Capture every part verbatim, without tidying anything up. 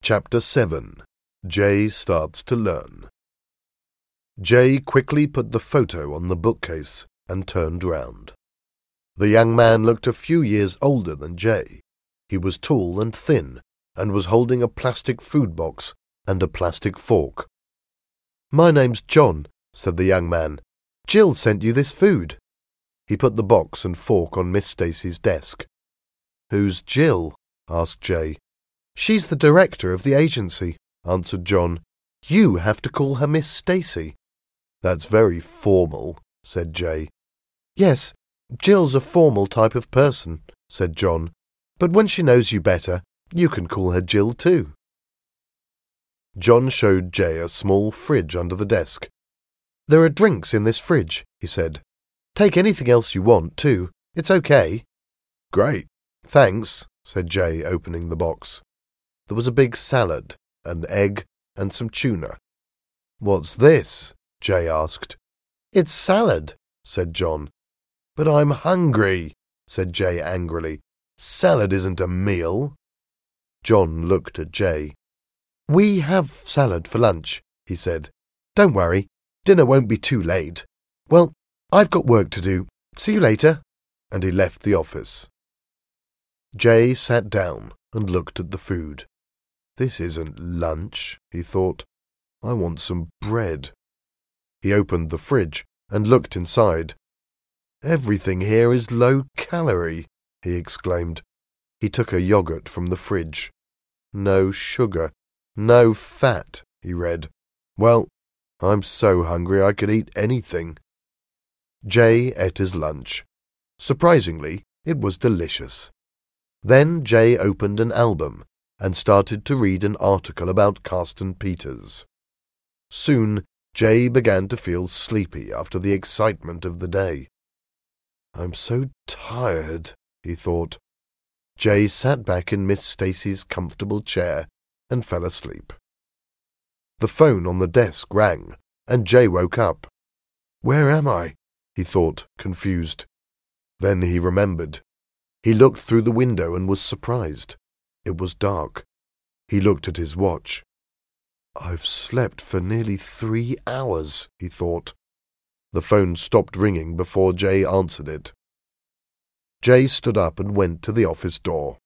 Chapter seven. Jay Starts to Learn. Jay quickly put the photo on the bookcase and turned round. The young man looked a few years older than Jay. He was tall and thin, and was holding a plastic food box and a plastic fork. "My name's John," said the young man. "Jill sent you this food." He put the box and fork on Miss Stacy's desk. "Who's Jill?" asked Jay. "She's the director of the agency," answered John. "You have to call her Miss Stacy." "That's very formal," said Jay. "Yes, Jill's a formal type of person," said John. "But when she knows you better, you can call her Jill too." John showed Jay a small fridge under the desk. "There are drinks in this fridge," he said. "Take anything else you want, too. It's okay." "Great, thanks," said Jay, opening the box. There was a big salad, an egg, and some tuna. "What's this?" Jay asked. "It's salad," said John. "But I'm hungry," said Jay angrily. "Salad isn't a meal." John looked at Jay. "We have salad for lunch," he said. "Don't worry, dinner won't be too late. Well, I've got work to do. See you later." And he left the office. Jay sat down and looked at the food. "This isn't lunch," he thought. "I want some bread." He opened the fridge and looked inside. "Everything here is low-calorie," he exclaimed. He took a yogurt from the fridge. "No sugar, no fat," he read. "Well, I'm so hungry I could eat anything." Jay ate his lunch. Surprisingly, it was delicious. Then Jay opened an album and started to read an article about Carsten Peters. Soon, Jay began to feel sleepy after the excitement of the day. "I'm so tired," he thought. Jay sat back in Miss Stacy's comfortable chair and fell asleep. The phone on the desk rang, and Jay woke up. "Where am I?" he thought, confused. Then he remembered. He looked through the window and was surprised. It was dark. He looked at his watch. "I've slept for nearly three hours, he thought. The phone stopped ringing before Jay answered it. Jay stood up and went to the office door.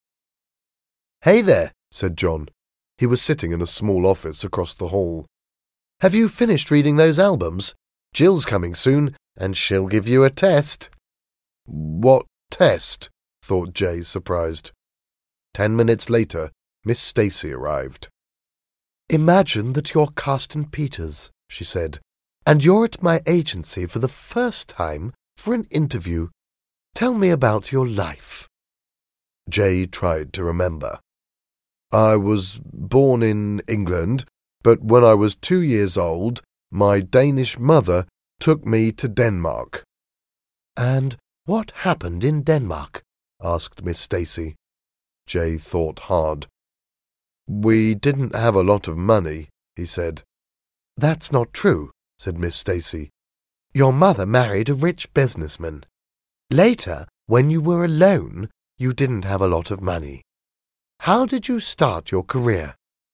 "Hey there," said John. He was sitting in a small office across the hall. "Have you finished reading those albums? Jill's coming soon, and she'll give you a test." "What test?" thought Jay, surprised. Ten minutes later, Miss Stacy arrived. "Imagine that you're Carsten Peters," she said, "and you're at my agency for the first time for an interview. Tell me about your life." Jay tried to remember. "I was born in England, but when I was two years old, my Danish mother took me to Denmark." "And what happened in Denmark?" asked Miss Stacy. Jay thought hard. "We didn't have a lot of money," he said. "That's not true," said Miss Stacy. "Your mother married a rich businessman. Later, when you were alone, you didn't have a lot of money. How did you start your career?"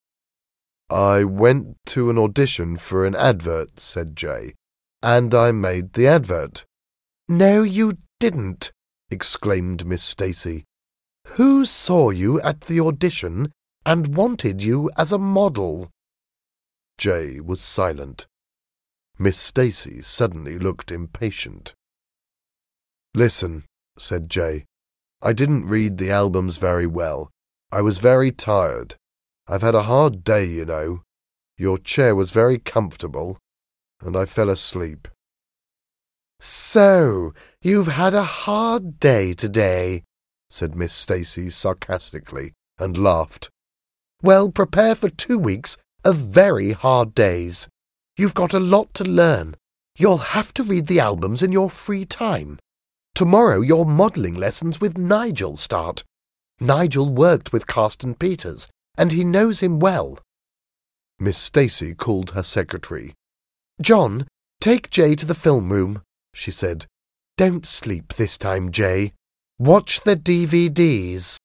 "I went to an audition for an advert," said Jay, "and I made the advert." "No, you didn't," exclaimed Miss Stacy. "Who saw you at the audition and wanted you as a model?" Jay was silent. Miss Stacy suddenly looked impatient. "Listen," said Jay. "I didn't read the albums very well. I was very tired. I've had a hard day, you know. Your chair was very comfortable, and I fell asleep." "So, you've had a hard day today," said Miss Stacy sarcastically, and laughed. "Well, prepare for two weeks of very hard days. You've got a lot to learn. You'll have to read the albums in your free time. Tomorrow your modelling lessons with Nigel start. Nigel worked with Carsten Peters, and he knows him well." Miss Stacy called her secretary. "John, take Jay to the film room," she said. "Don't sleep this time, Jay. Watch the D V Ds."